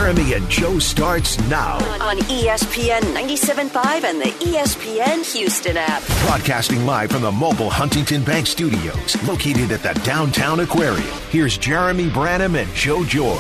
Jeremy and Joe starts now. On ESPN 97.5 and the ESPN Houston app. Broadcasting live from the mobile Huntington Bank Studios, located at the Downtown Aquarium. Here's Jeremy Branham and Joe George.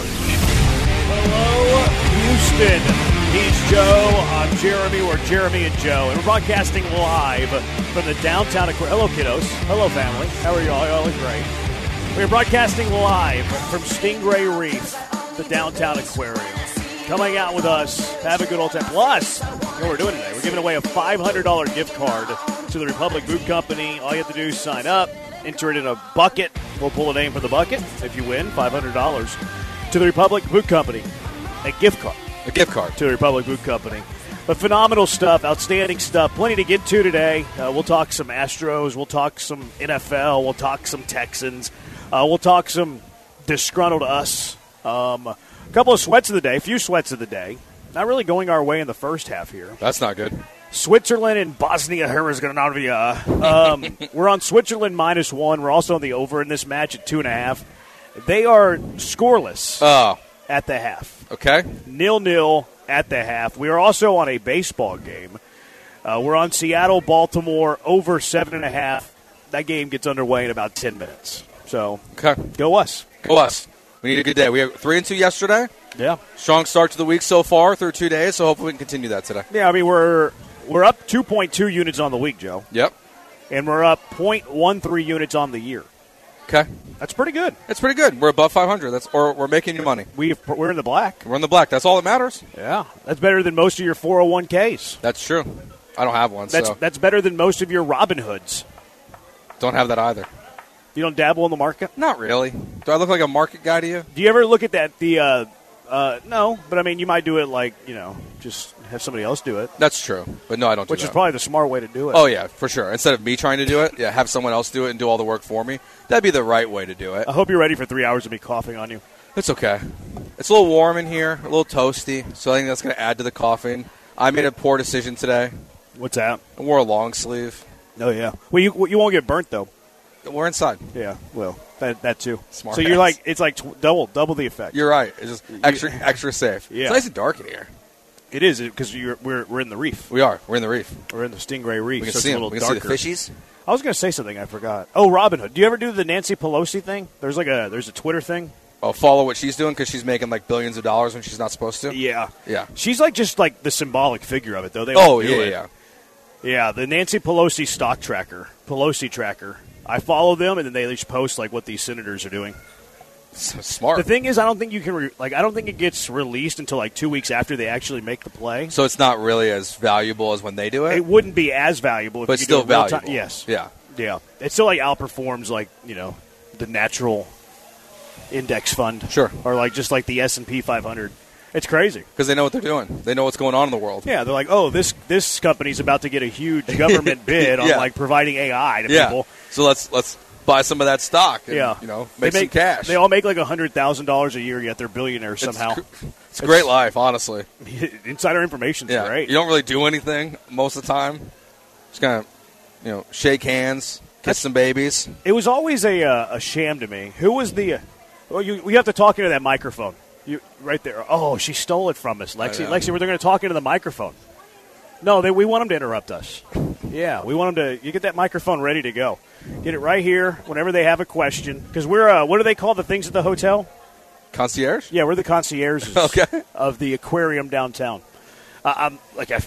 Hello, Houston. He's Joe. I'm Jeremy. We're Jeremy and Joe. And we're broadcasting live from the Downtown Aquarium. Hello, kiddos. Hello, family. How are you all? Y'all look great. We're broadcasting live from Stingray Reef, the Downtown Aquarium. Coming out with us, have a good old time. Plus, you know what we're doing today? We're giving away a $500 gift card to the Republic Boot Company. All you have to do is sign up, enter it in a bucket. We'll pull a name for the bucket. If you win, $500 to the Republic Boot Company. A gift card. A gift card. To the Republic Boot Company. But phenomenal stuff, outstanding stuff. Plenty to get to today. We'll talk some Astros. We'll talk some NFL. We'll talk some Texans. We'll talk some disgruntled us. A couple of sweats of the day, a few sweats of the day. Not really going our way in the first half here. That's not good. Switzerland and Bosnia-Herzegovina. We're on Switzerland -1. We're also on the over in this match at 2.5. They are scoreless at the half. Okay. 0-0 at the half. We are also on a baseball game. We're on Seattle-Baltimore over 7.5. That game gets underway in about 10 minutes. So, go us. Go us. We need a good day. We have 3-2 yesterday. Yeah. Strong start to the week so far through 2 days, so hopefully we can continue that today. Yeah, I mean, we're up 2.2 units on the week, Joe. Yep. And we're up 0.13 units on the year. Okay. That's pretty good. It's pretty good. We're above 500. Or we're making you money. We're in the black. We're in the black. That's all that matters. Yeah. That's better than most of your 401ks. That's true. I don't have one, That's better than most of your Robin Hoods. Don't have that either. You don't dabble in the market? Not really. Do I look like a market guy to you? Do you ever look at that? No, but I mean, you might do it like, just have somebody else do it. That's true. But no, I don't do that. Which is probably the smart way to do it. Oh, yeah, for sure. Instead of me trying to do it, have someone else do it and do all the work for me. That'd be the right way to do it. I hope you're ready for 3 hours of me coughing on you. It's okay. It's a little warm in here, a little toasty, so I think that's going to add to the coughing. I made a poor decision today. What's that? I wore a long sleeve. Oh, yeah. Well, you won't get burnt, though. We're inside. Yeah, well, that too. Smart. So you're it's like double the effect. You're right. It's just extra safe. Yeah. It's nice and dark in here. It is because we're in the reef. We are. We're in the reef. We're in the Stingray Reef. We can so see it's a them. little We can darker. see the fishies. I was going to say something I forgot. Oh, Robin Hood. Do you ever do the Nancy Pelosi thing? There's a Twitter thing. Oh, follow what she's doing because she's making like billions of dollars when she's not supposed to. Yeah. She's just the symbolic figure of it, though. Yeah. The Nancy Pelosi stock tracker, Pelosi tracker. I follow them, and then they just post what these senators are doing. So smart. The thing is, I don't think you can I don't think it gets released until 2 weeks after they actually make the play. So it's not really as valuable as when they do it. It wouldn't be as valuable, but if you still do it real valuable. time. Yes. Yeah. It still outperforms the natural index fund. Sure. Or just the S&P 500. It's crazy because they know what they're doing. They know what's going on in the world. Yeah, they're like, oh, this company's about to get a huge government bid on providing AI to people. So let's buy some of that stock. And, make some cash. They all make $100,000 a year, yet they're billionaires somehow. It's a great life, honestly. Insider information's great. You don't really do anything most of the time. Just kind of, shake hands, kiss some babies. It was always a sham to me. Who was the? Well, you have to talk into that microphone. You right there. Oh, she stole it from us, Lexi. Lexi, we're going to talk into the microphone. No, we want them to interrupt us. Yeah, we want them to. You get that microphone ready to go. Get it right here whenever they have a question. Because we're what do they call the things at the hotel? Concierge? Yeah, we're the concierges of the aquarium downtown. I'm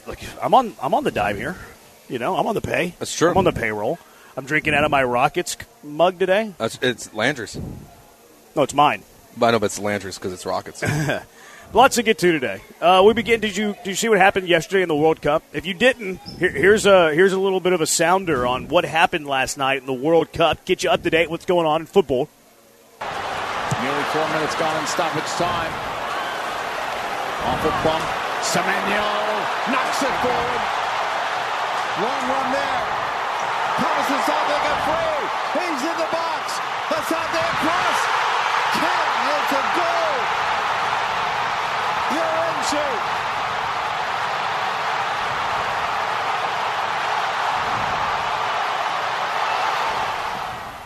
on the dime here. I'm on the pay. That's true. I'm on the payroll. I'm drinking out of my Rockets mug today. It's Landry's. No, it's mine. I know, but it's Landry's because it's Rockets. Lots to get to today. We begin. Did you see what happened yesterday in the World Cup? If you didn't, here's a little bit of a sounder on what happened last night in the World Cup. Get you up to date. What's going on in football? Nearly 4 minutes gone in stoppage time. Off a bump, Semenyo knocks it forward. Long run there. Thomas thought they got free. He's in the box. That's out there cross. It's a goal. You're in shape.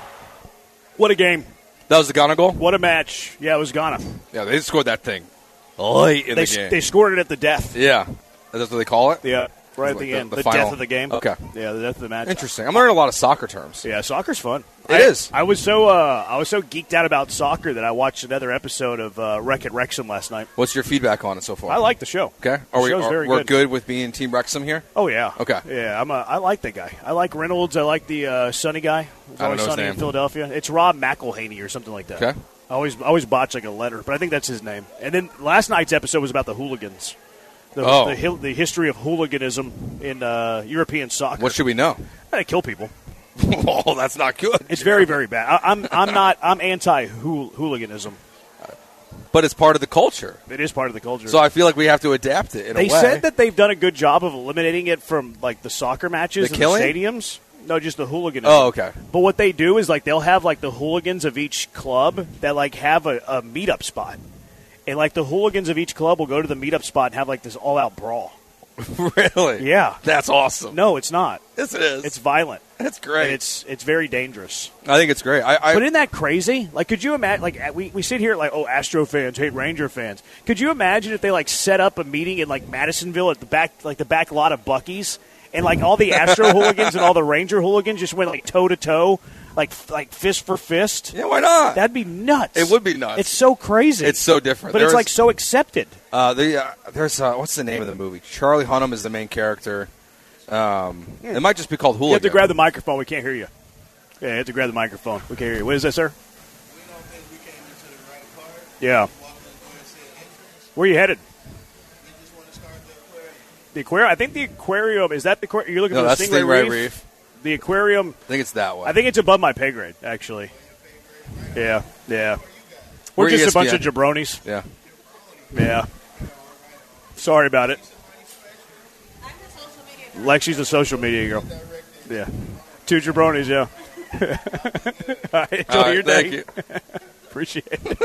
What a game. That was the Ghana goal? What a match. Yeah, it was Ghana. Yeah, they scored that thing late in the game. They scored it at the death. Yeah. That's what they call it? Yeah, right at Like the end. The final- death of the game. Okay. Yeah, the death of the match. Interesting. I'm learning a lot of soccer terms. Yeah, soccer's fun. It is. I was so geeked out about soccer that I watched another episode of Wreck-It Wrexham last night. What's your feedback on it so far? I like the show. Okay. The show's very we're good. good with being Team Wrexham here? Oh yeah. Okay. Yeah, I like the guy. I like Reynolds. I like the Sunny guy. It's I don't always know his Sunny in name. Philadelphia. It's Rob McElhaney or something like that. Okay. I always botch like a letter, but I think that's his name. And then last night's episode was about the hooligans. The history of hooliganism in European soccer. What should we know? They kill people. Oh, that's not good. It's very, very bad. I'm anti-hooliganism. But it's part of the culture. It is part of the culture. So I feel like we have to adapt it in a way. They said that they've done a good job of eliminating it from like the soccer matches The and killing? the stadiums. No, just the hooliganism. Oh, okay. But what they do is like they'll have like the hooligans of each club that like have a meetup spot. And like the hooligans of each club will go to the meetup spot and have like this all-out brawl. Really? Yeah. That's awesome. No, it's not. Yes, it is. It's violent. That's great. And it's very dangerous. I think it's great. But isn't that crazy? Like, could you imagine? Like, we sit here like, oh, Astro fans hate Ranger fans. Could you imagine if they like set up a meeting in like Madisonville at the back lot of Buc-ee's, and like all the Astro hooligans and all the Ranger hooligans just went like toe to toe, like fist for fist? Yeah, why not? That'd be nuts. It would be nuts. It's so crazy. It's so different. But it's like so accepted. There's what's the name of the movie? Charlie Hunnam is the main character. It might just be called Hooligan. You have to grab the microphone. We can't hear you. Yeah, you have to grab the microphone. We can't hear you. What is that, sir? Yeah. Where are you headed? The aquarium. I think the aquarium is that the aquarium. You're looking No, for that's the Stingray Stingray Reef? Reef. The aquarium. I think it's that one. I think it's above my pay grade, actually. Yeah. We're We're just a bunch ESPN. of jabronis. Yeah. Yeah. Sorry about it. Lexi's a social media girl. Yeah. 2 jabronis, yeah. All right, enjoy All right, your day. thank you. Appreciate it.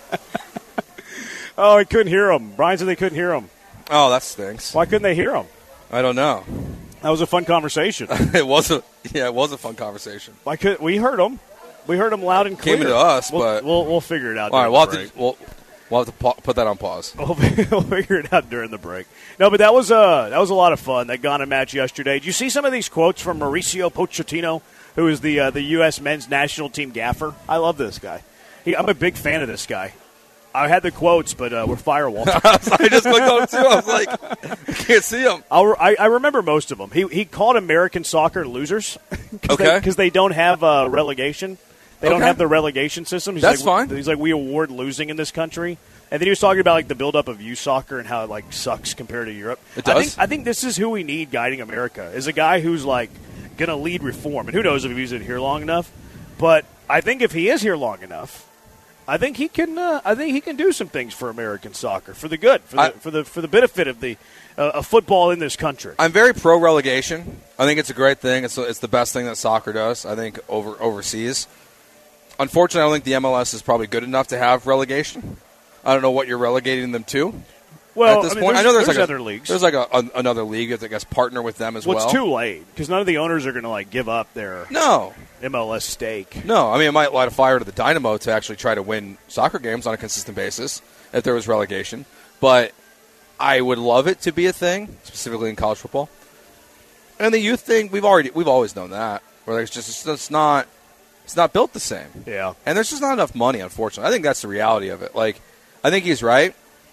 Oh, I couldn't hear him. Brian said they couldn't hear him. Oh, that stinks. Why couldn't they hear him? I don't know. That was a fun conversation. It was a fun conversation. We heard him. We heard him loud and clear. Came into us, we'll, but we'll figure it out. all right, during we'll the break. have to put that on pause. We'll figure it out during the break. No, but that was a lot of fun. That Ghana match yesterday. Did you see some of these quotes from Mauricio Pochettino, who is the U.S. men's national team gaffer? I love this guy. I'm a big fan of this guy. I had the quotes, but we're firewall. I just clicked on him too. I was like, I can't see him. I remember most of them. He called American soccer losers because they don't have relegation. They don't have the relegation system. That's fine. He's like, we award losing in this country. And then he was talking about like the buildup of youth soccer and how it like sucks compared to Europe. It does? I think this is who we need guiding America, is a guy who's like going to lead reform. And who knows if he's in here long enough. But I think if he is here long enough, I think he can do some things for American soccer, for the good, for the benefit of the of football in this country. I'm very pro relegation. I think it's a great thing. It's the best thing that soccer does. I think overseas. Unfortunately, I don't think the MLS is probably good enough to have relegation. I don't know what you're relegating them to. Well, at this point, I know there's like other leagues. There's like another league that I guess partner with them as well. It's too late because none of the owners are going to like give up their MLS stake. No, I mean it might light a fire to the Dynamo to actually try to win soccer games on a consistent basis if there was relegation. But I would love it to be a thing, specifically in college football. And the youth thing, we've always known that. Where it's not built the same. Yeah. And there's just not enough money, unfortunately. I think that's the reality of it. Like, I think he's right,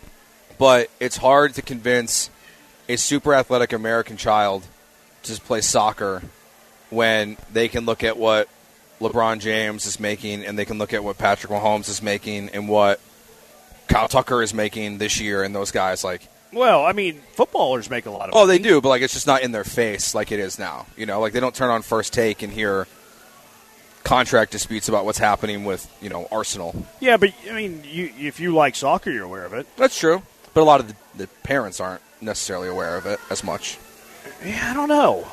but it's hard to convince a super athletic American child to just play soccer when they can look at what LeBron James is making and they can look at what Patrick Mahomes is making and what Kyle Tucker is making this year and those guys. Like, well, I mean, footballers make a lot of money. Oh, they do, but like it's just not in their face like it is now. You know, like they don't turn on First Take and hear contract disputes about what's happening with, Arsenal. Yeah, but, I mean, if you like soccer, you're aware of it. That's true. But a lot of the parents aren't necessarily aware of it as much. Yeah, I don't know.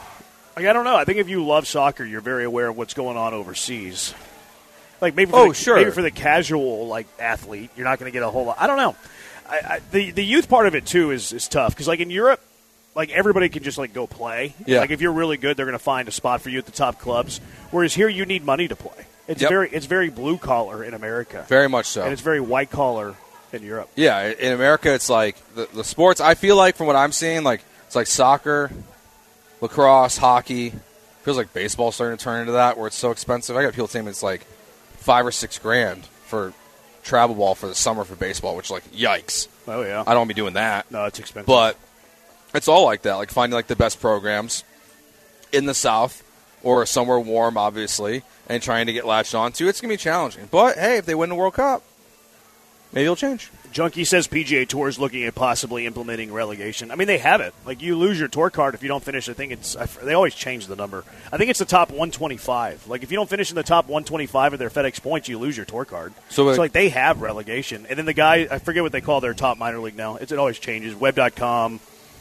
I think if you love soccer, you're very aware of what's going on overseas. Like maybe for the casual like athlete, you're not going to get a whole lot. I don't know. The youth part of it, too, is tough. Because, like, in Europe, like, everybody can just, like, go play. Yeah. Like, if you're really good, they're going to find a spot for you at the top clubs. Whereas here, you need money to play. It's very blue-collar in America. Very much so. And it's very white-collar in Europe. Yeah, in America, it's like the sports. I feel like from what I'm seeing, like it's like soccer, lacrosse, hockey. Feels like baseball's starting to turn into that, where it's so expensive. I got people saying it's like $5,000 or $6,000 for travel ball for the summer for baseball, which like yikes. Oh yeah, I don't want to be doing that. No, it's expensive. But it's all like that, like finding like the best programs in the South or somewhere warm, obviously, and trying to get latched onto. It's gonna be challenging. But hey, if they win the World Cup, maybe it'll change. Junkie says PGA Tour is looking at possibly implementing relegation. I mean, they have it. Like, you lose your tour card if you don't finish. I think they always change the number. I think it's the top 125. Like, if you don't finish in the top 125 of their FedEx points, you lose your tour card. So like, they have relegation. And then the guy, I forget what they call their top minor league now. It always changes. Web.com.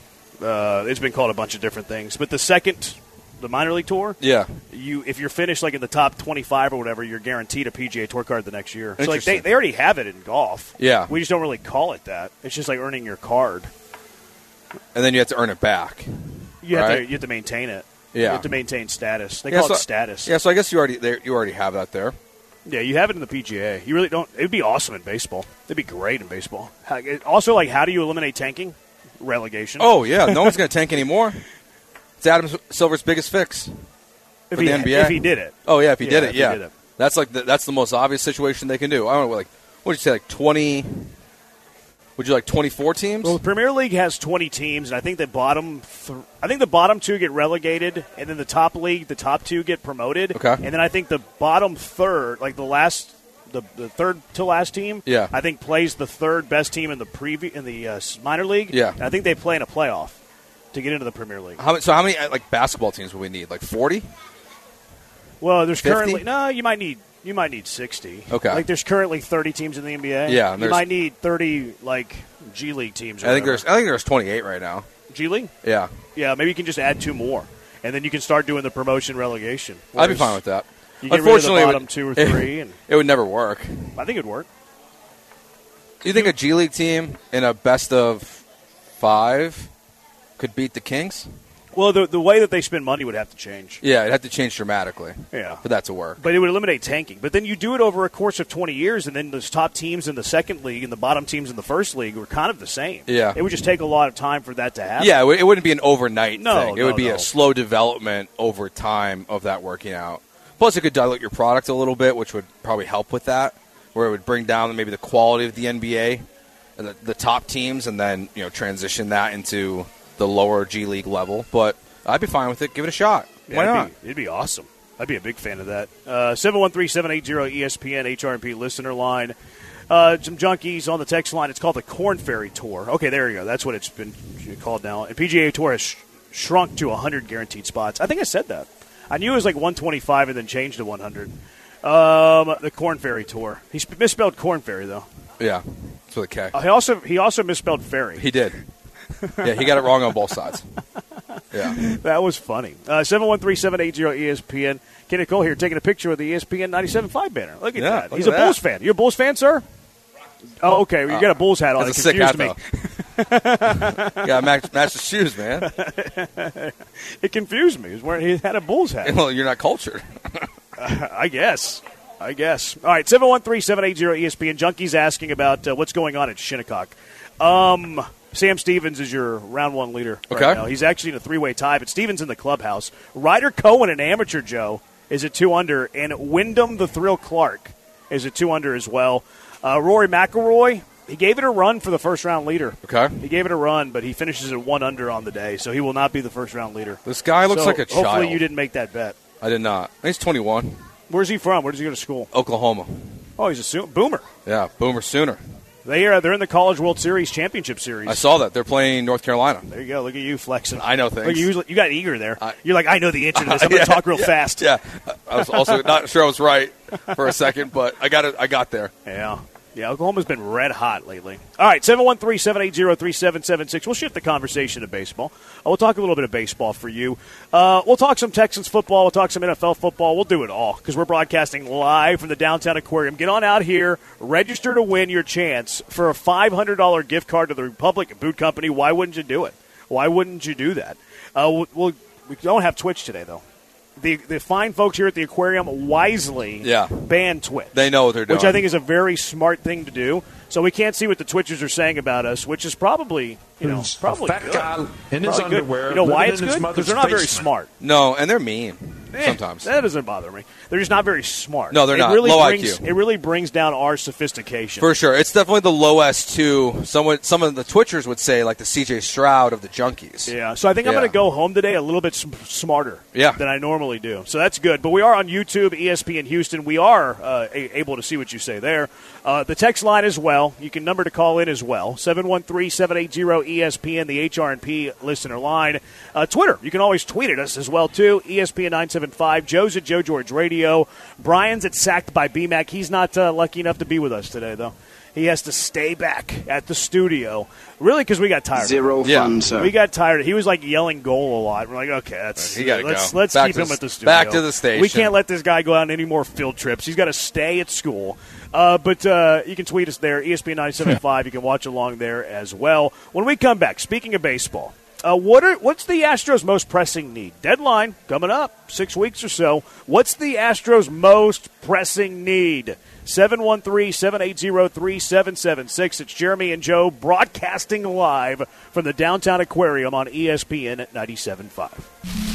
It's been called a bunch of different things. But the minor league tour, yeah, if you're finished like in the top 25 or whatever, you're guaranteed a PGA Tour card the next year. So like they already have it in golf. Yeah, we just don't really call it that. It's just like earning your card, and then you have to earn it back. You have to maintain it. Yeah, you have to maintain status. They call it status. Yeah, so I guess you already have that there. Yeah, you have it in the PGA. You really don't. It would be awesome in baseball. It'd be great in baseball. Also, like, how do you eliminate tanking? Relegation. Oh yeah, no one's going to tank anymore. It's Adam Silver's biggest fix for the NBA. If he did it. Oh, yeah, if he did it, He did it. That's like that's the most obvious situation they can do. I don't know, like, what would you say, like 20 – would you like 24 teams? Well, the Premier League has 20 teams, and I think the bottom two get relegated, and then the top league, the top two get promoted. Okay. And then I think the bottom third, like the third to last team, yeah, I think plays the third best team in the minor league. Yeah. And I think they play in a playoff to get into the Premier League. How many like basketball teams would we need? Like 40? Well, there's 50? currently you might need 60. Okay. Like there's currently 30 teams in the NBA. Yeah, you might need 30 like G League teams. I think there's 28 right now. G League? Yeah. Yeah, maybe you can just add 2 more, and then you can start doing the promotion relegation. I'd be fine with that. You get Unfortunately, rid of the bottom 2 or 3, and it would never work. I think it'd work. Do you think a G League team in a best of 5 could beat the Kings? Well, the way that they spend money would have to change. Yeah, it'd have to change dramatically. Yeah. For that to work. But it would eliminate tanking. But then you do it over a course of 20 years, and then those top teams in the second league and the bottom teams in the first league were kind of the same. Yeah. It would just take a lot of time for that to happen. Yeah, it wouldn't be an overnight thing. It would be no. a slow development over time of that working out. Plus, it could dilute your product a little bit, which would probably help with that, where it would bring down maybe the quality of the NBA and the top teams, and then transition that into the lower G League level. But I'd be fine with it. Give it a shot. Why not? It'd be awesome. I'd be a big fan of that. 713-780-ESPN, HRMP listener line. Some junkies on the text line. It's called the Corn Ferry Tour. Okay, there you go. That's what it's been called now. And PGA Tour has shrunk to 100 guaranteed spots. I think I said that. I knew it was like 125 and then changed to 100. The Corn Ferry Tour. He misspelled Corn Ferry, though. Yeah, it's with a K. He also misspelled ferry. He did. Yeah, he got it wrong on both sides. Yeah. That was funny. 713-780-ESPN. Kenny Cole here taking a picture of the ESPN 97.5 banner. Look at that. He's a Bulls fan. You a Bulls fan, sir? Oh, okay. Well, you got a Bulls hat on. That's It a sick hat, confused though. Got to match the shoes, man. It confused me. He had a Bulls hat. Well, you're not cultured. I guess. All right, 713-780-ESPN. Junkies asking about what's going on at Shinnecock. Sam Stevens is your round 1 leader right now. He's actually in a 3-way tie, but Stevens in the clubhouse. Ryder Cohen, an amateur, Joe, is at 2 under, and Wyndham the Thrill Clark is at 2 under as well. Rory McIlroy, he gave it a run for the first-round leader. Okay. He gave it a run, but he finishes at 1 under on the day, so he will not be the first-round leader. This guy looks like a child. Hopefully you didn't make that bet. I did not. He's 21. Where's he from? Where does he go to school? Oklahoma. Oh, he's a Boomer. Yeah, Boomer Sooner. They're in the College World Series Championship Series. I saw that. They're playing North Carolina. There you go. Look at you flexing. I know things. You got eager there. You're like, I know the answer to this. I'm going to talk real fast. Yeah. I was also not sure I was right for a second, but I got there. Yeah, Oklahoma's been red hot lately. All right, 713-780-3776. We'll shift the conversation to baseball. We'll talk a little bit of baseball for you. We'll talk some Texans football. We'll talk some NFL football. We'll do it all because we're broadcasting live from the Downtown Aquarium. Get on out here. Register to win your chance for a $500 gift card to the Republic Boot Company. Why wouldn't you do it? Why wouldn't you do that? We don't have Twitch today, though. the fine folks here at the aquarium wisely ban Twitch. They know what they're doing. Which I think is a very smart thing to do. So we can't see what the Twitchers are saying about us, which is probably, probably fat good. guy in his Probably underwear. Good. You know why living it's in his good? mother's Because they're not very basement. smart. No, and they're mean sometimes. That doesn't bother me. They're just not very smart. No, they're not. Really Low brings, IQ. It really brings down our sophistication. For sure. It's definitely the lowest to some of the Twitchers would say, like the CJ Stroud of the junkies. Yeah, so I think I'm going to go home today a little bit smarter than I normally do. So that's good. But we are on YouTube, ESPN Houston. We are able to see what you say there. The text line as well. You can number to call in as well. 713-780-ESPN, the HRP listener line. Twitter, you can always tweet at us as well, too. ESPN975. Joe's at Joe George Radio. Brian's at Sacked by BMAC. He's not lucky enough to be with us today, though. He has to stay back at the studio, really, because we got tired. Zero fun, sir. We got tired. He was like yelling goal a lot. We're like, okay, let's keep back him at the studio. Back to the station. We can't let this guy go out on any more field trips. He's got to stay at school. But you can tweet us there, ESPN 975. You can watch along there as well. When we come back, speaking of baseball, what's the Astros' most pressing need? Deadline coming up, 6 weeks or so. What's the Astros' most pressing need? 713-780-3776. It's Jeremy and Joe broadcasting live from the Downtown Aquarium on ESPN 97.5.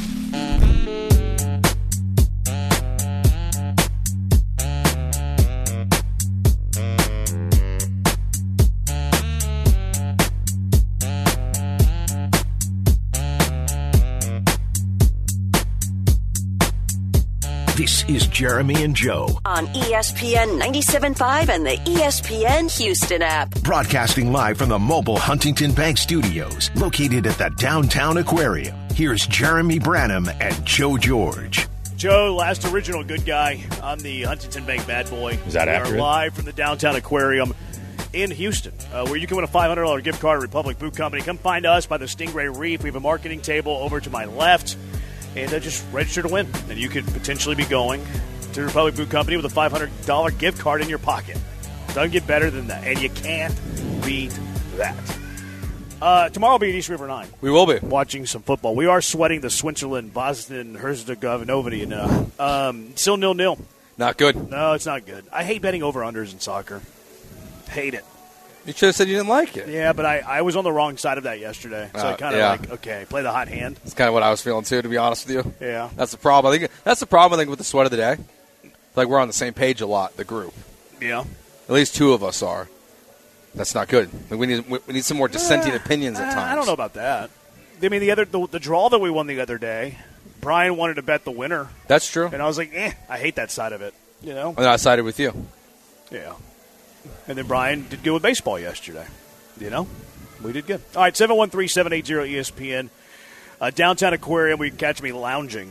This is Jeremy and Joe. On ESPN 97.5 and the ESPN Houston app. Broadcasting live from the mobile Huntington Bank Studios, located at the Downtown Aquarium. Here's Jeremy Branham and Joe George. Joe, last original good guy on the Huntington Bank Bad Boy. Is that accurate? We are live from the Downtown Aquarium in Houston, where you can win a $500 gift card at Republic Boot Company. Come find us by the Stingray Reef. We have a marketing table over to my left. And just register to win. And you could potentially be going to Republic Boot Company with a $500 gift card in your pocket. Doesn't get better than that. And you can't beat that. Tomorrow will be at East River 9. We will be. Watching some football. We are sweating the Switzerland, Boston, Herzegovina. Still 0-0. Not good. No, it's not good. I hate betting over-unders in soccer. Hate it. You should have said you didn't like it. Yeah, but I was on the wrong side of that yesterday. So I kind of okay, play the hot hand. That's kind of what I was feeling, too, to be honest with you. Yeah. That's the problem. I think that's the problem, with the sweat of the day. Like, we're on the same page a lot, the group. Yeah. At least two of us are. That's not good. Like, we need some more dissenting opinions at times. I don't know about that. I mean, the draw that we won the other day, Brian wanted to bet the winner. That's true. And I was like, I hate that side of it. You know? And I sided with you. Yeah. And then Brian did good with baseball yesterday. You know? We did good. All right, 713-780-ESPN. Downtown Aquarium, we can catch me lounging.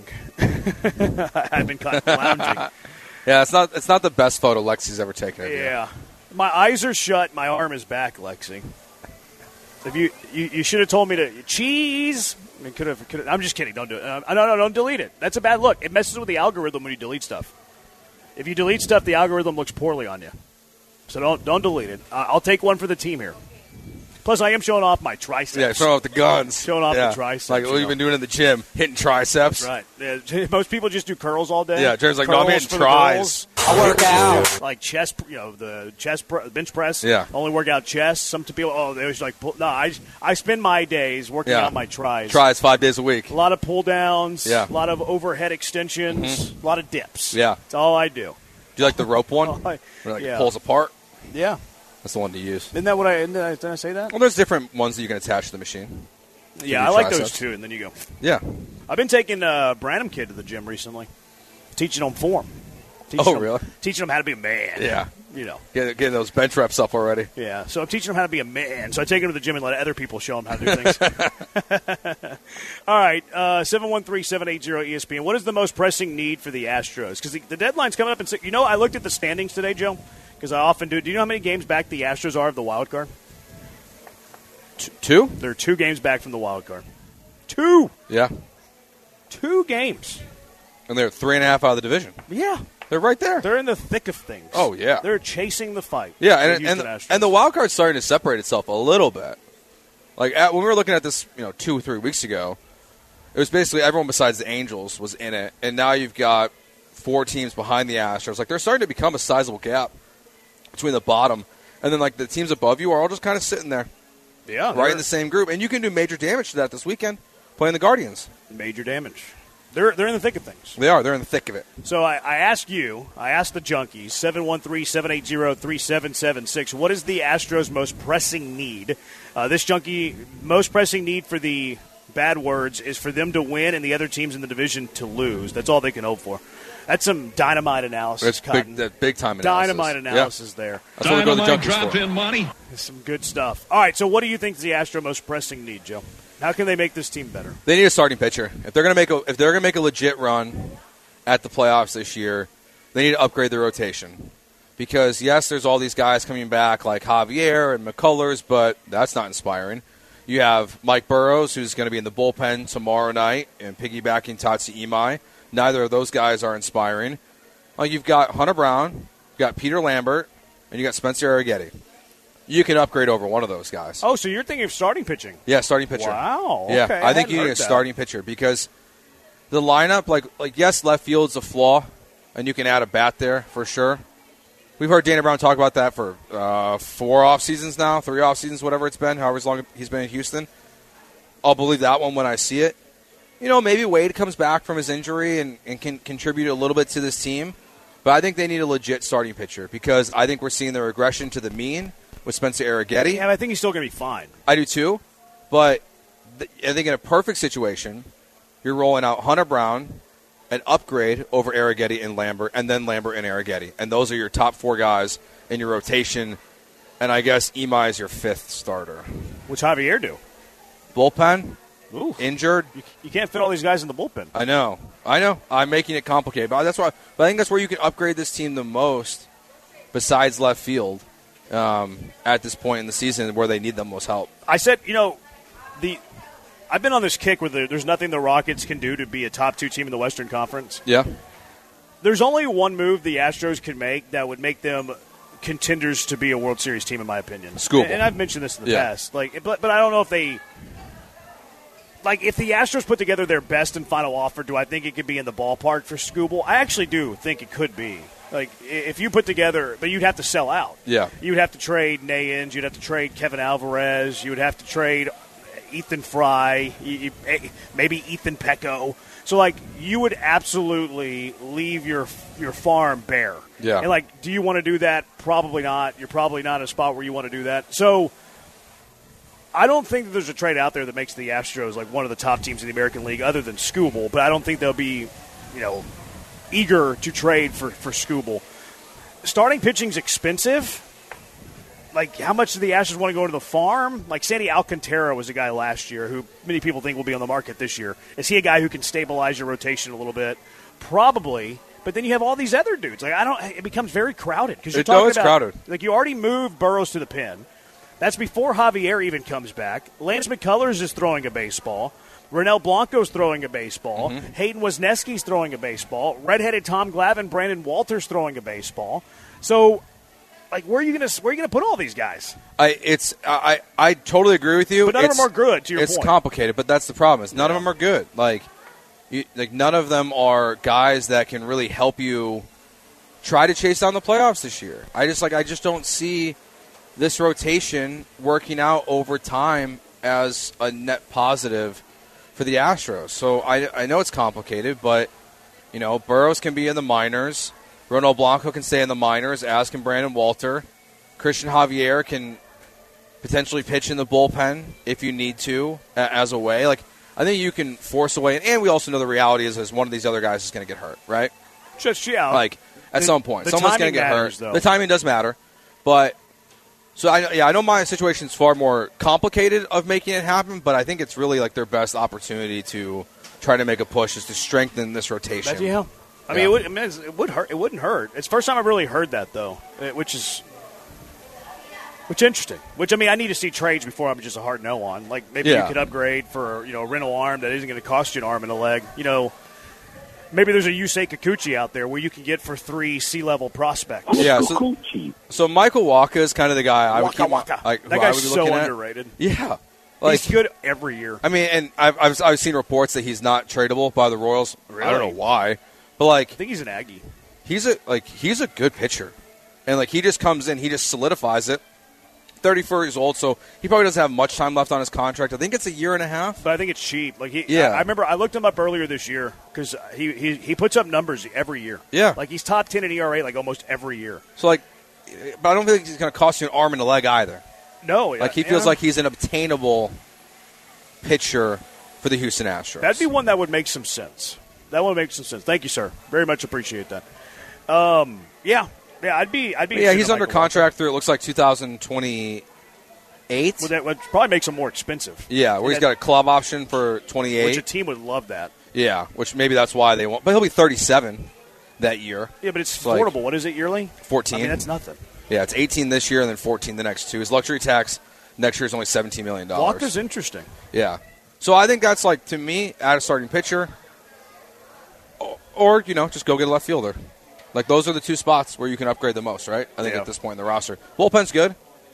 I've been caught lounging. Yeah, it's not the best photo Lexi's ever taken of you. Yeah. My eyes are shut. My arm is back, Lexi. If you should have told me to cheese. I mean, could have. I'm just kidding. Don't do it. No, don't delete it. That's a bad look. It messes with the algorithm when you delete stuff. If you delete stuff, the algorithm looks poorly on you. So don't delete it. I'll take one for the team here. Plus, I am showing off my triceps. Yeah, showing off the guns. Showing off the triceps. Like what you've been doing in the gym, hitting triceps. Right. Yeah, most people just do curls all day. Yeah, Jared's like, no, I'm hitting Curls for the tries. girls. I work out. Like chest, the bench press. Yeah. Only work out chest. Some people, they was like, no, I spend my days working out my tries. Tries 5 days a week. A lot of pull downs. Yeah. A lot of overhead extensions. A lot of dips. Yeah. That's all I do. Do you like the rope one? Oh, Where yeah. it pulls apart? Yeah. That's the one to use. Isn't that what did I say that? Well, there's different ones that you can attach to the machine. Yeah, I like those too. And then you go. Yeah. I've been taking Branham kid to the gym recently, teaching him form. Really? Teaching him how to be a man. Yeah. You know. Getting those bench reps up already. Yeah. So I'm teaching him how to be a man. So I take him to the gym and let other people show him how to do things. All right. 713-780-ESPN. What is the most pressing need for the Astros? Because the deadline's coming up in 6. You know, I looked at the standings today, Joe, because I often do. Do you know how many games back the Astros are of the wild card? 2? They're 2 games back from the wild card. 2. Yeah. 2 games. And they're 3.5 out of the division. Yeah. They're right there. They're in the thick of things. Oh, yeah. They're chasing the fight. Yeah, the and Houston Astros. the wild card's starting to separate itself a little bit. Like when we were looking at this, 2 or 3 weeks ago, it was basically everyone besides the Angels was in it, and now you've got 4 teams behind the Astros. Like, they're starting to become a sizable gap between the bottom, and then like the teams above you are all just kind of sitting there, right in the same group, and you can do major damage to that this weekend playing the Guardians. Major damage. They're in the thick of things. They are. They're in the thick of it. So I asked the Junkies, 713-780-3776, what is the Astros' most pressing need? This Junkie, most pressing need for the bad words is for them to win and the other teams in the division to lose. That's all they can hope for. That's some dynamite analysis. That's big time analysis. Dynamite analysis there. That's what we go to the Junkies drop for. in money. That's some good stuff. All right, so what do you think is the Astros' most pressing need, Joe? How can they make this team better? They need a starting pitcher. If they're going to make a legit run at the playoffs this year, they need to upgrade their rotation. Because yes, there's all these guys coming back like Javier and McCullers, but that's not inspiring. You have Mike Burrows, who's going to be in the bullpen tomorrow night, and piggybacking Tatsu Imai. Neither of those guys are inspiring. You've got Hunter Brown, you've got Peter Lambert, and you got Spencer Arrighetti. You can upgrade over one of those guys. Oh, so you're thinking of starting pitching? Yeah, starting pitcher. Wow. Yeah, okay. I think you need a starting pitcher because the lineup, like yes, left field's a flaw, and you can add a bat there for sure. We've heard Dana Brown talk about that for 4 off seasons now, 3 off seasons, whatever it's been, however long he's been in Houston. I'll believe that one when I see it. Maybe Wade comes back from his injury and can contribute a little bit to this team, but I think they need a legit starting pitcher because I think we're seeing the regression to the mean with Spencer Arrighetti. Yeah, I think he's still going to be fine. I do too, but I think in a perfect situation, you're rolling out Hunter Brown, an upgrade over Arrighetti and Lambert, and then Lambert and Arrighetti. And those are your top 4 guys in your rotation, and I guess Imai is your 5th starter. What's Javier do? Bullpen? Ooh. Injured? You can't fit all these guys in the bullpen. I know. I'm making it complicated, but I think that's where you can upgrade this team the most besides left field. At this point in the season where they need the most help. I said, I've been on this kick where there's nothing the Rockets can do to be a top 2 team in the Western Conference. Yeah. There's only one move the Astros can make that would make them contenders to be a World Series team, in my opinion. Skubal. And I've mentioned this in the past. But I don't know if they... if the Astros put together their best and final offer, do I think it could be in the ballpark for Skubal? I actually do think it could be. If you put together, but you'd have to sell out. Yeah. You would have to trade Nayens. You'd have to trade Kevin Alvarez. You would have to trade Ethan Fry, maybe Ethan Pecco. So, you would absolutely leave your farm bare. Yeah. And, do you want to do that? Probably not. You're probably not in a spot where you want to do that. So, I don't think that there's a trade out there that makes the Astros, one of the top teams in the American League other than Skubal, but I don't think they'll be, eager to trade for Skubal. Starting pitching's expensive. How much do the Astros want to go to the farm? Sandy Alcantara was a guy last year who many people think will be on the market this year. Is he a guy who can stabilize your rotation a little bit? Probably. But then you have all these other dudes. It becomes very crowded because you're talking about crowded. You already moved Burrows to the pen. That's before Javier even comes back. Lance McCullers is throwing a baseball. Renel Blanco's throwing a baseball. Mm-hmm. Hayden Wesneski's throwing a baseball. Redheaded Tom Glavine, Brandon Walters throwing a baseball. So, where are you gonna put all these guys? I totally agree with you. But none of them are good. To your point, it's complicated, but that's the problem. Is none of them are good. None of them are guys that can really help you try to chase down the playoffs this year. I just don't see this rotation working out over time as a net positive for the Astros. So I know it's complicated, but, Burrows can be in the minors. Ronald Blanco can stay in the minors, as can Brandon Walter. Christian Javier can potentially pitch in the bullpen if you need to as a way. I think you can force a way. And we also know the reality is one of these other guys is going to get hurt, right? Just, yeah. At some point. Someone's going to get hurt. Though. The timing does matter. But... So, I know my situation's far more complicated of making it happen, but I think it's really, their best opportunity to try to make a push is to strengthen this rotation. Yeah. It would hurt. It wouldn't hurt. It's the first time I've really heard that, though, which is interesting. I need to see trades before I'm just a hard no on. Maybe you could upgrade for, a rental arm that isn't going to cost you an arm and a leg. Maybe there's a Yusei Kikuchi out there where you can get for 3 C-level prospects. Yeah, so Michael Wacha is kind of the guy I would keep. That guy's so underrated. Yeah, Like, he's good every year. I mean, and I've seen reports that he's not tradable by the Royals. Really? I don't know why, but like I think he's an Aggie. he's a good pitcher, and like he just comes in, he just solidifies it. 34 years old, so he probably doesn't have much time left on his contract. I think it's a year and a half. But I think it's cheap. Like Yeah. I remember I looked him up earlier this year because he puts up numbers every year. Yeah. Like he's top 10 in ERA like almost every year. So like, but I don't think he's going to cost you an arm and a leg either. No. Like he feels like he's an obtainable pitcher for the Houston Astros. That'd be one that would make some sense. That would make some sense. Thank you, sir. Very much appreciate that. Yeah, I'd be. Yeah, interested he's in under Michael contract through, it looks like 2028. Well, that would probably makes him more expensive. Yeah, where he's got a club option for Which a 28. team would love that. Yeah, which maybe that's why they want. But he'll be 37 that year. Yeah, but it's like affordable. What is it yearly? 14. I mean, that's nothing. Yeah, it's 18 this year and then 14 the next two. His luxury tax next year is only $17 million. Walker's interesting. Yeah. So I think that's like, to me, add a starting pitcher or just go get a left fielder. Like, those are the two spots where you can upgrade the most, right? I think Yeah. at this point in the roster. Bullpen's good.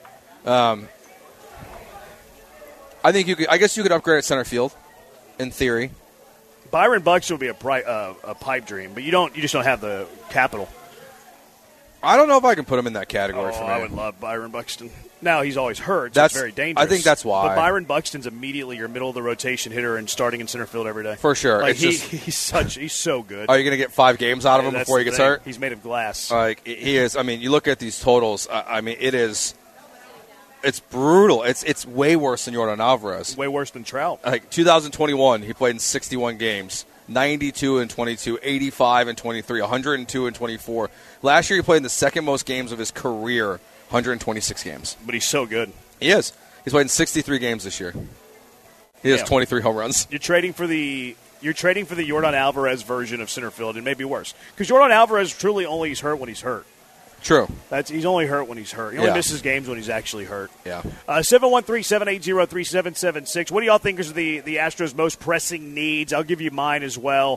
I guess you could upgrade at center field, in theory. Byron Buxton would be a pipe dream, but you just don't have the capital. I don't know if I can put him in that category for me. I would love Byron Buxton. Now, he's always hurt, so That's- it's very dangerous. I think that's why. But Byron Buxton's immediately your middle-of-the-rotation hitter and starting in center field every day. For sure. Like, It's he's so good. Are you going to get 5 games out of him That's before he the gets thing. hurt? He's made of glass. Like, he is. I mean, you look at these totals. I mean, it is. It's brutal. It's way worse than Yordan Alvarez. Way worse than Trout. Like 2021, he played in 61 games, 92 and 22, 85 and 23, 102 and 24. Last year, he played in the second most games of his career, 126 games. But he's so good. He is. He's played in 63 games this year. He has 23 home runs. You're trading for the Yordan Alvarez version of center field, and maybe worse. Because Yordan Alvarez truly only is hurt when he's hurt. True. He's only hurt when he's hurt. He only Yeah. misses games when he's actually hurt. Yeah. 713-780-3776. What do y'all think is the Astros' most pressing needs? I'll give you mine as well.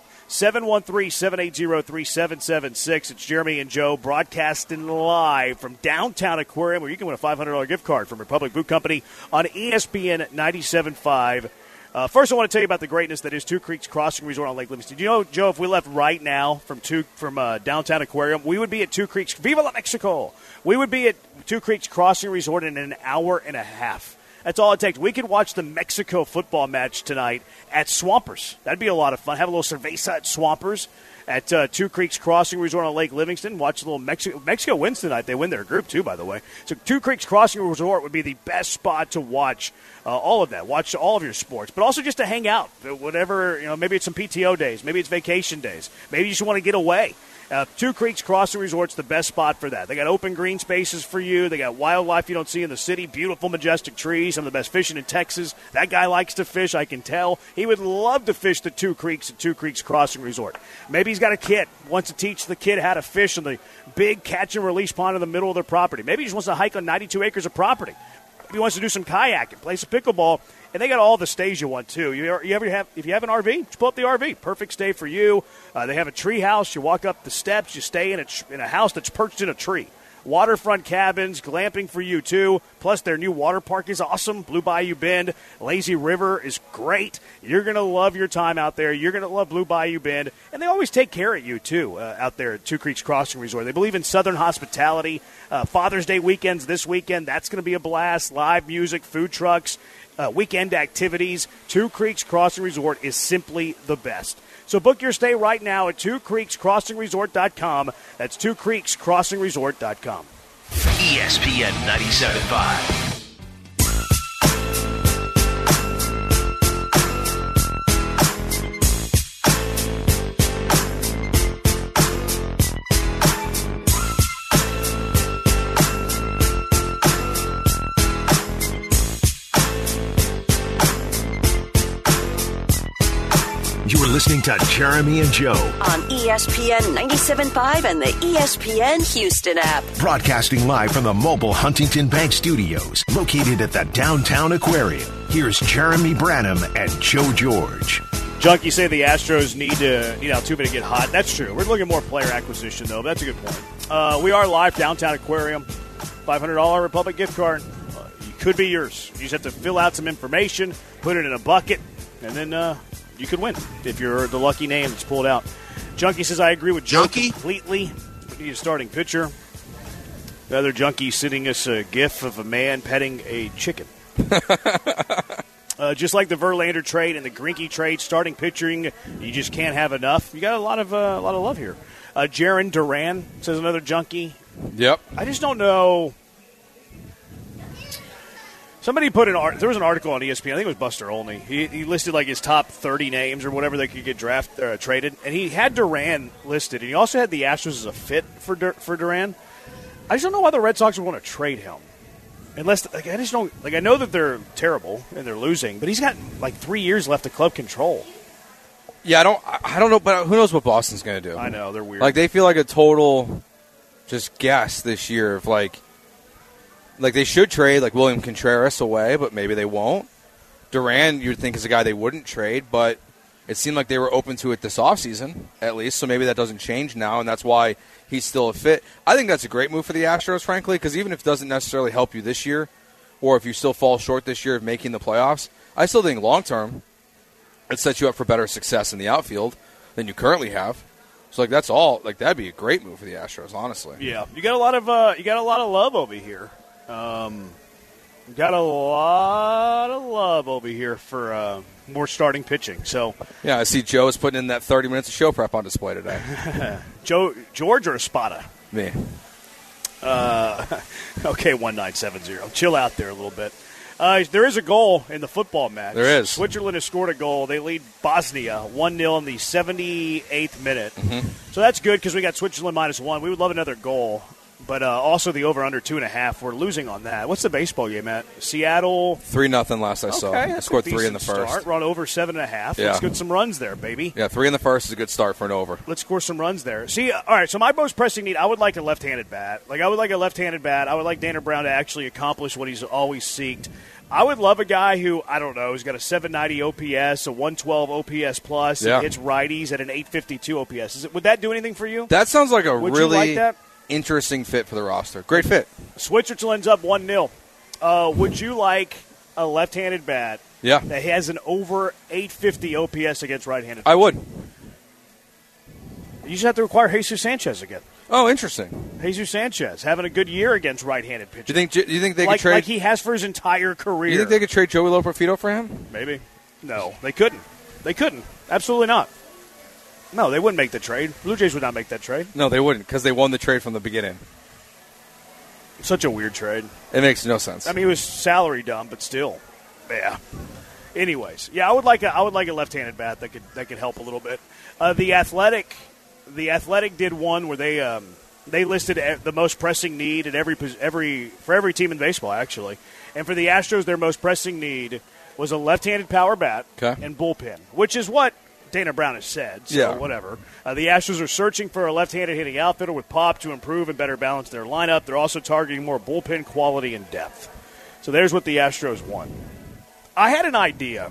713-780-3776. It's Jeremy and Joe broadcasting live from Downtown Aquarium, where you can win a $500 gift card from Republic Boot Company on ESPN 97.5. First, I want to tell you about the greatness that is Two Creeks Crossing Resort on Lake Livingston. Do you know, Joe, if we left right now from Downtown Aquarium, we would be at Two Creeks. Viva la Mexico! We would be at Two Creeks Crossing Resort in an hour and a half. That's all it takes. We could watch the Mexico football match tonight at Swampers. That'd be a lot of fun. Have a little cerveza at Swampers at Two Creeks Crossing Resort on Lake Livingston. Watch a little Mexico. Mexico wins tonight. They win their group, too, by the way. So Two Creeks Crossing Resort would be the best spot to watch all of that. Watch all of your sports, but also just to hang out. Whatever, maybe it's some PTO days. Maybe it's vacation days. Maybe you just want to get away. Two Creeks Crossing Resort's the best spot for that. They got open green spaces for you. They got wildlife you don't see in the city, beautiful, majestic trees, some of the best fishing in Texas. That guy likes to fish, I can tell. He would love to fish the Two Creeks at Two Creeks Crossing Resort. Maybe he's got a kid, wants to teach the kid how to fish in the big catch-and-release pond in the middle of their property. Maybe he just wants to hike on 92 acres of property. If he wants to do some kayaking, play some pickleball, and they got all the stays you want, too. If you have an RV, just pull up the RV. Perfect stay for you. They have a tree house. You walk up the steps. You stay in a house that's perched in a tree. Waterfront cabins, glamping for you, too. Plus, their new water park is awesome. Blue Bayou Bend. Lazy River is great. You're going to love your time out there. You're going to love Blue Bayou Bend. And they always take care of you, too, out there at Two Creeks Crossing Resort. They believe in Southern hospitality. Father's Day weekends this weekend. That's going to be a blast. Live music, food trucks, weekend activities. Two Creeks Crossing Resort is simply the best. So book your stay right now at twocreekscrossingresort.com. That's twocreekscrossingresort.com. ESPN 97.5. You are listening to Jeremy and Joe on ESPN 97.5 and the ESPN Houston app. broadcasting live from the mobile Huntington Bank Studios, located at the Downtown Aquarium. Here's Jeremy Branham and Joe George. Junkie say the Astros need Altuve to get hot. That's true. We're looking at more player acquisition, though. That's a good point. We are live, Downtown Aquarium. $500 Republic gift card. You could be yours. You just have to fill out some information, put it in a bucket, and then you could win if you're the lucky name that's pulled out. Junkie says, I agree with Joe Junkie? completely. We need a starting pitcher. The other junkie sending us a gif of a man petting a chicken. Just like the Verlander trade and the Greinke trade, starting pitching, you just can't have enough. You got a lot of love here. Jaron Duran, says another junkie. Yep. I just don't know. Somebody put there was an article on ESPN. I think it was Buster Olney. He listed like his top 30 names or whatever that could get traded, and he had Duran listed, and he also had the Astros as a fit for Duran. I just don't know why the Red Sox would want to trade him, unless I just don't I know that they're terrible and they're losing, but he's got like 3 years left of club control. Yeah, I don't know, but who knows what Boston's going to do? I know they're weird. Like they feel like a total just guess this year of like they should trade like William Contreras away, but maybe they won't. Duran, you'd think, is a guy they wouldn't trade, but it seemed like they were open to it this offseason, at least, so maybe that doesn't change now, and that's why he's still a fit. I think that's a great move for the Astros, frankly, because even if it doesn't necessarily help you this year, or if you still fall short this year of making the playoffs, I still think long-term it sets you up for better success in the outfield than you currently have. So, that's all. That'd be a great move for the Astros, honestly. Yeah, you got a lot of love over here. Got a lot of love over here for more starting pitching. So yeah, I see Joe is putting in that 30 minutes of show prep on display today. George or Espada? Me. Okay, 1970. Chill out there a little bit. There is a goal in the football match. There is. Switzerland has scored a goal. They lead Bosnia 1-0 in the 78th minute. Mm-hmm. So that's good because we got Switzerland -1. We would love another goal. But also the over-under 2.5. We're losing on that. What's the baseball game at? Seattle? 3-0 last I saw. I scored 3 in the first. Start. We're on over 7.5. Yeah. Let's get some runs there, baby. Yeah, 3 in the first is a good start for an over. Let's score some runs there. See, all right, so my most pressing need, I would like a left-handed bat. I would like a left-handed bat. I would like Dana Brown to actually accomplish what he's always seeked. I would love a guy who, I don't know, he's got a 790 OPS, a 112 OPS plus, yeah. and hits righties at an 852 OPS. Would that do anything for you? That sounds like a would really you like that? Interesting fit for the roster. Great fit. Switzerland's up 1-0. Would you like a left-handed bat Yeah. that has an over 850 OPS against right-handed pitching? I would. You just have to require Jesus Sanchez again. Oh, interesting. Jesus Sanchez having a good year agaxt right-handed pitching. Do you think they could trade? Like he has for his entire career. You think they could trade Joey Loperfido for him? Maybe. No, they couldn't. They couldn't. Absolutely not. No, they wouldn't make the trade. Blue Jays would not make that trade. No, they wouldn't because they won the trade from the beginning. Such a weird trade. It makes no sense. I mean, he was salary dumb, but still, yeah. Anyways, yeah, I would like a left-handed bat that could help a little bit. The Athletic did one where they listed the most pressing need at every team in baseball actually, and for the Astros, their most pressing need was a left-handed power bat and bullpen, which is what Dana Brown has said, so whatever. The Astros are searching for a left-handed hitting outfielder with pop to improve and better balance their lineup. They're also targeting more bullpen quality and depth. So there's what the Astros want. I had an idea.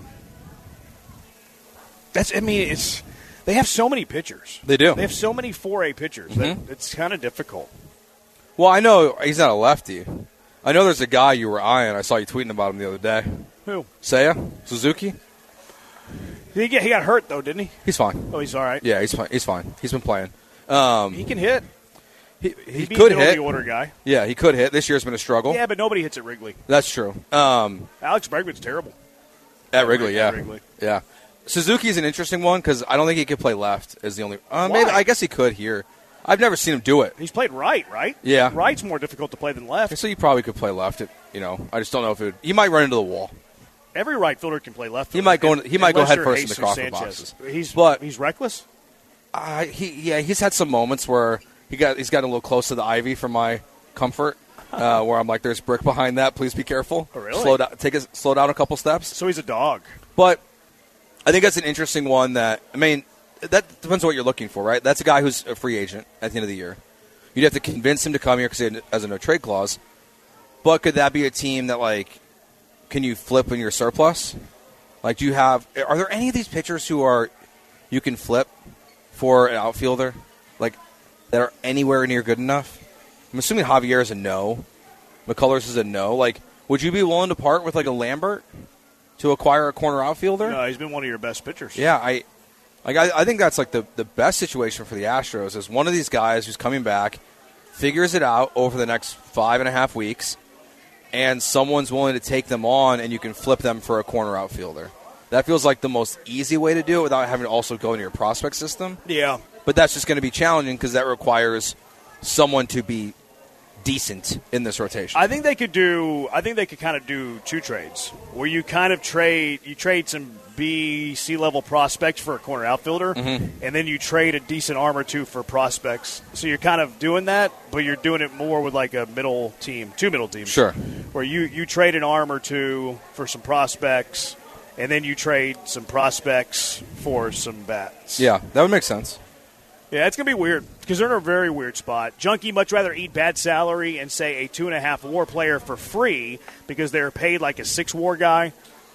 They have so many pitchers. They do. They have so many 4A pitchers that it's kind of difficult. Well, I know he's not a lefty. I know there's a guy you were eyeing. I saw you tweeting about him the other day. Who? Seiya Suzuki. He got hurt, though, didn't he? He's fine. Oh, he's all right? Yeah, he's fine. He's fine. He's been playing. He can hit. He He's could a hit. order guy. Yeah, he could hit. This year's been a struggle. Yeah, but nobody hits at Wrigley. That's true. Alex Bregman's terrible. At Wrigley, yeah. At Wrigley. Yeah. Suzuki's an interesting one because I don't think he could play left is the only maybe I guess he could here. I've never seen him do it. He's played right? Yeah. Right's more difficult to play than left. So he probably could play left. I just don't know if it would. He might run into the wall. Every right fielder can play left. He might go head first into Crawford boxes. He's reckless. He's had some moments where he's gotten a little close to the ivy for my comfort, where I'm like, there's brick behind that. Please be careful. Oh, really? Slow down a couple steps. So he's a dog. But I think that's an interesting one. That depends on what you're looking for, right? That's a guy who's a free agent at the end of the year. You'd have to convince him to come here because he has a no trade clause. But could that be a team that can you flip when you're surplus? Are there any of these pitchers who you can flip for an outfielder, that are anywhere near good enough? I'm assuming Javier is a no. McCullers is a no. Would you be willing to part with like a Lambert to acquire a corner outfielder? No, he's been one of your best pitchers. Yeah, I think that's like the best situation for the Astros is one of these guys who's coming back, figures it out over the next 5.5 weeks, and someone's willing to take them on, and you can flip them for a corner outfielder. That feels like the most easy way to do it without having to also go into your prospect system. Yeah. But that's just going to be challenging because that requires someone to be decent in this rotation. I think they could kind of do two trades where you kind of trade some B, C level prospects for a corner outfielder, and then you trade a decent arm or two for prospects. So you're kind of doing that, but you're doing it more with like a middle team, two middle teams. Sure. Where you trade an arm or two for some prospects, and then you trade some prospects for some bats. Yeah, that would make sense. Yeah, it's going to be weird because they're in a very weird spot. Junkie much rather eat bad salary and say a 2.5 WAR player for free because they're paid like a 6 WAR guy.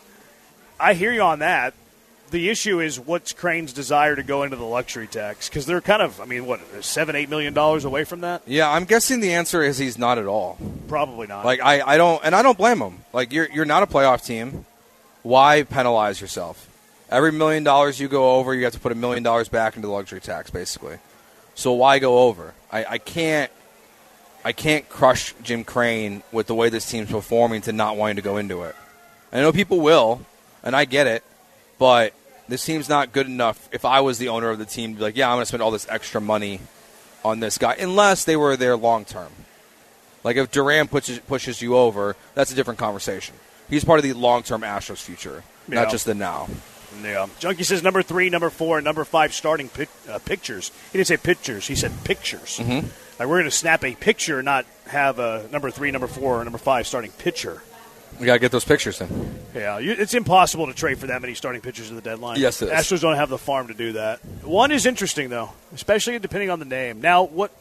I hear you on that. The issue is what's Crane's desire to go into the luxury tax because they're kind of, $7-8 million away from that. Yeah, I'm guessing the answer is he's not at all. Probably not. Like I don't blame him. Like you're not a playoff team. Why penalize yourself? Every $1 million you go over, you have to put $1 million back into the luxury tax, basically. So why go over? I can't crush Jim Crane with the way this team's performing to not wanting to go into it. I know people will, and I get it, but this team's not good enough. If I was the owner of the team, to be like, yeah, I'm going to spend all this extra money on this guy, unless they were there long term. Like if Durant pushes you over, that's a different conversation. He's part of the long-term Astros future, not just the now. Yeah. Junkie says number 3, number 4, and number 5 starting pictures. He didn't say pictures. He said pictures. Mm-hmm. Like we're going to snap a picture, not have a number 3, number 4, or number 5 starting pitcher. We got to get those pictures in. Yeah, it's impossible to trade for that many starting pitchers at the deadline. Yes, it is. Astros don't have the farm to do that. One is interesting, though, especially depending on the name. Now, what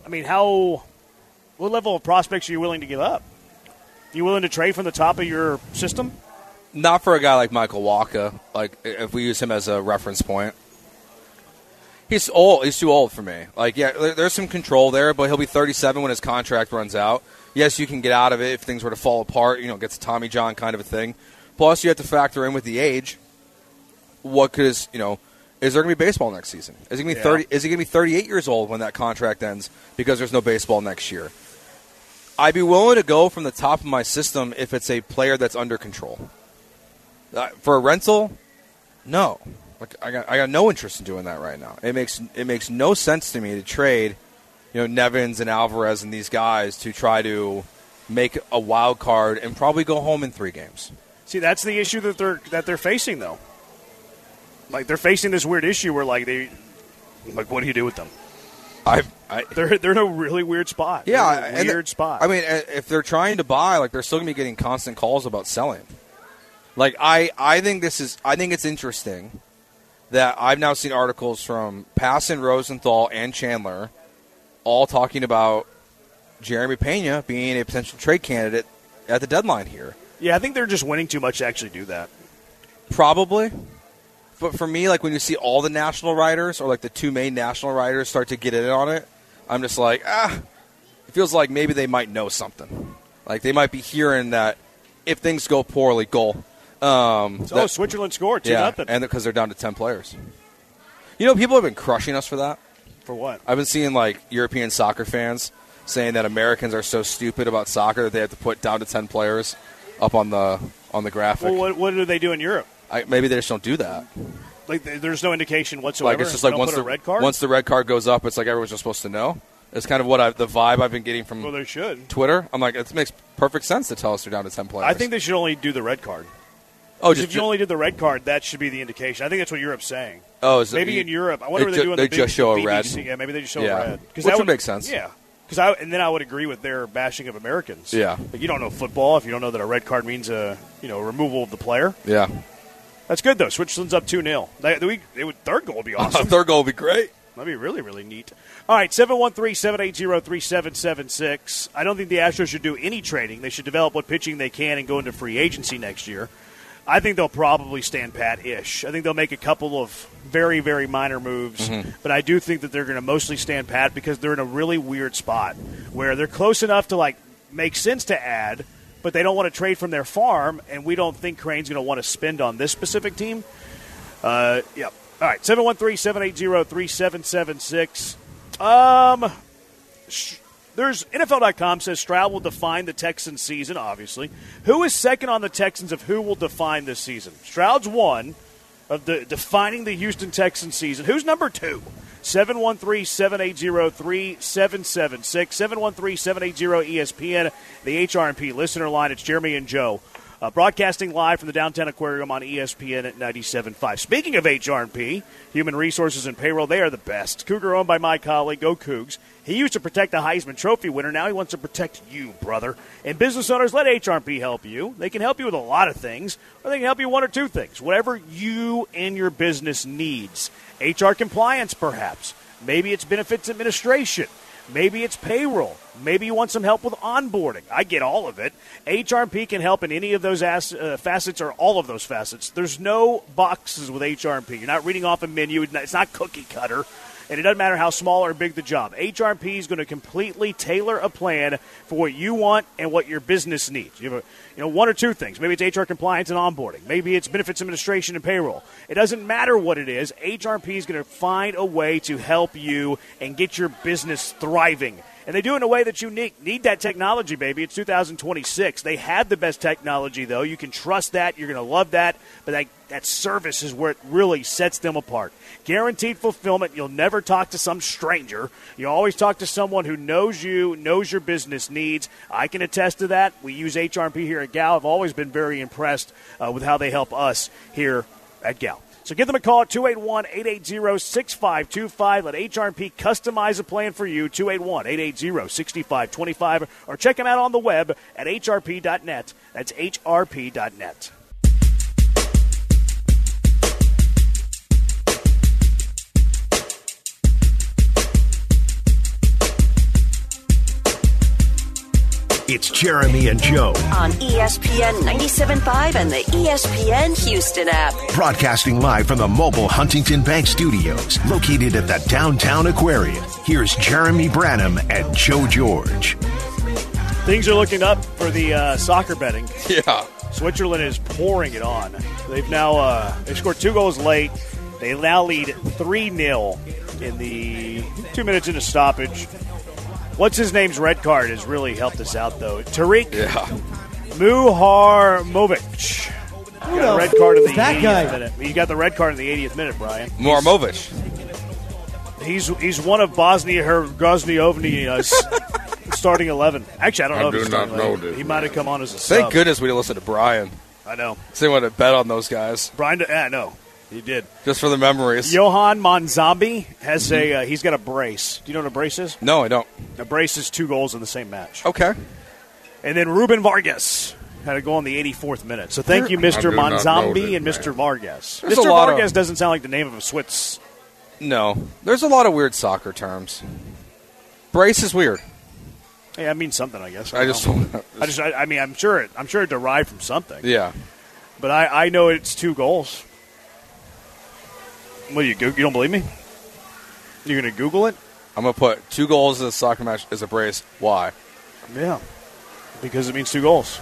level of prospects are you willing to give up? You willing to trade from the top of your system? Not for a guy like Michael Wacha. Like if we use him as a reference point, he's old. He's too old for me. Like there's some control there, but he'll be 37 when his contract runs out. Yes, you can get out of it if things were to fall apart. Gets a Tommy John kind of a thing. Plus, you have to factor in with the age. Is there going to be baseball next season? Is he going to be 30? Is he going to be 38 years old when that contract ends because there's no baseball next year? I'd be willing to go from the top of my system if it's a player that's under control. For a rental, no. Like I got no interest in doing that right now. It makes no sense to me to trade, Nevins and Alvarez and these guys to try to make a wild card and probably go home in 3 games. See, that's the issue that they're facing though. Like they're facing this weird issue where what do you do with them? They're in a really weird spot. Yeah, weird spot. I mean, if they're trying to buy, they're still going to be getting constant calls about selling. I think it's interesting that I've now seen articles from Passan, Rosenthal, and Chandler all talking about Jeremy Pena being a potential trade candidate at the deadline here. Yeah, I think they're just winning too much to actually do that. Probably. But for me, when you see all the national writers or the 2 main national writers start to get in on it, I'm just like, it feels like maybe they might know something. Like they might be hearing that if things go poorly, goal. Switzerland scored 2-0. And because they're down to 10 players. People have been crushing us for that. For what? I've been seeing European soccer fans saying that Americans are so stupid about soccer that they have to put down to 10 players up on the graphic. Well, what do they do in Europe? Maybe they just don't do that. There's no indication whatsoever. It's just once the red card? Once the red card goes up, it's like everyone's just supposed to know. It's kind of the vibe I've been getting from they should. Twitter. I'm like, it makes perfect sense to tell us they're down to 10 players. I think they should only do the red card. Oh, if you only did the red card, that should be the indication. I think that's what Europe's saying. Oh, maybe in Europe. I wonder what they're doing. They just show a red. Yeah, maybe they just show a red. Which would make sense. Yeah. And then I would agree with their bashing of Americans. Yeah. But you don't know football if you don't know that a red card means removal of the player. Yeah. That's good, though. Switzerland's up 2-0. Third goal would be awesome. Third goal would be great. That'd be really, really neat. All right, 713-780-3776. I don't think the Astros should do any trading. They should develop what pitching they can and go into free agency next year. I think they'll probably stand pat-ish. I think they'll make a couple of very, very minor moves, but I do think that they're going to mostly stand pat because they're in a really weird spot where they're close enough to make sense to add, but they don't want to trade from their farm, and we don't think Crane's going to want to spend on this specific team. Yep. All right, 713-780-3776. There's NFL.com says Stroud will define the Texans season, obviously. Who is second on the Texans of who will define this season? Stroud's one of the defining the Houston Texans season. Who's number two? 713-780-3776. 713-780-ESPN, the HRP listener line. It's Jeremy and Joe. Broadcasting live from the Downtown Aquarium on ESPN at 97.5. Speaking of HRP, Human Resources and Payroll, they are the best. Cougar owned by my colleague, Go Cougs. He used to protect the Heisman Trophy winner. Now he wants to protect you, brother. And business owners, let HRP help you. They can help you with a lot of things, or they can help you one or two things. Whatever you and your business needs. HR compliance, perhaps. Maybe it's benefits administration. Maybe it's payroll. Maybe you want some help with onboarding. I get all of it. HRP can help in any of those facets or all of those facets. There's no boxes with HRP. You're not reading off a menu. It's not cookie cutter. And it doesn't matter how small or big the job. HRP is going to completely tailor a plan for what you want and what your business needs. You have one or two things. Maybe it's HR compliance and onboarding. Maybe it's benefits administration and payroll. It doesn't matter what it is. HRP is going to find a way to help you and get your business thriving. And they do it in a way that's unique. Need that technology, baby. It's 2026. They have the best technology, though. You can trust that. You're going to love that. But that service is where it really sets them apart. Guaranteed fulfillment. You'll never talk to some stranger. You always talk to someone who knows you, knows your business needs. I can attest to that. We use HRP here at Gal. I've always been very impressed with how they help us here at Gal. So give them a call at 281-880-6525. Let HRP customize a plan for you, 281-880-6525. Or check them out on the web at hrp.net. That's hrp.net. It's Jeremy and Joe. On ESPN 97.5 and the ESPN Houston app. Broadcasting live from the mobile Huntington Bank Studios, located at the Downtown Aquarium. Here's Jeremy Branham and Joe George. Things are looking up for the soccer betting. Yeah. Switzerland is pouring it on. They've now they scored 2 goals late. They now lead 3-0 in the 2 minutes into stoppage. What's his name's red card has really helped us out, though. Tariq Muharmovic. Got a red card in the 80th minute. You got the red card in the 80th minute, Brian. Muharmovic. He's one of Bosnia-Herzegovina's starting 11. Actually, I don't know if he's starting 11. He might have come on as a sub. Thank goodness we didn't listen to Brian. I know. So they wanted to bet on those guys. Brian, I know. He did. Just for the memories. Johan Monzambi has he's got a brace. Do you know what a brace is? No, I don't. A brace is 2 goals in the same match. Okay. And then Ruben Vargas had a goal in the 84th minute. So thank you, Mr. Monzambi and Mr. Vargas. There's Mr. Vargas doesn't sound like the name of a Swiss. No. There's a lot of weird soccer terms. Brace is weird. Yeah, I mean something, I guess. I mean, I'm sure it derived from something. Yeah. But I know it's 2 goals. What, you don't believe me? You're going to Google it? I'm going to put 2 goals in a soccer match as a brace. Why? Yeah. Because it means 2 goals.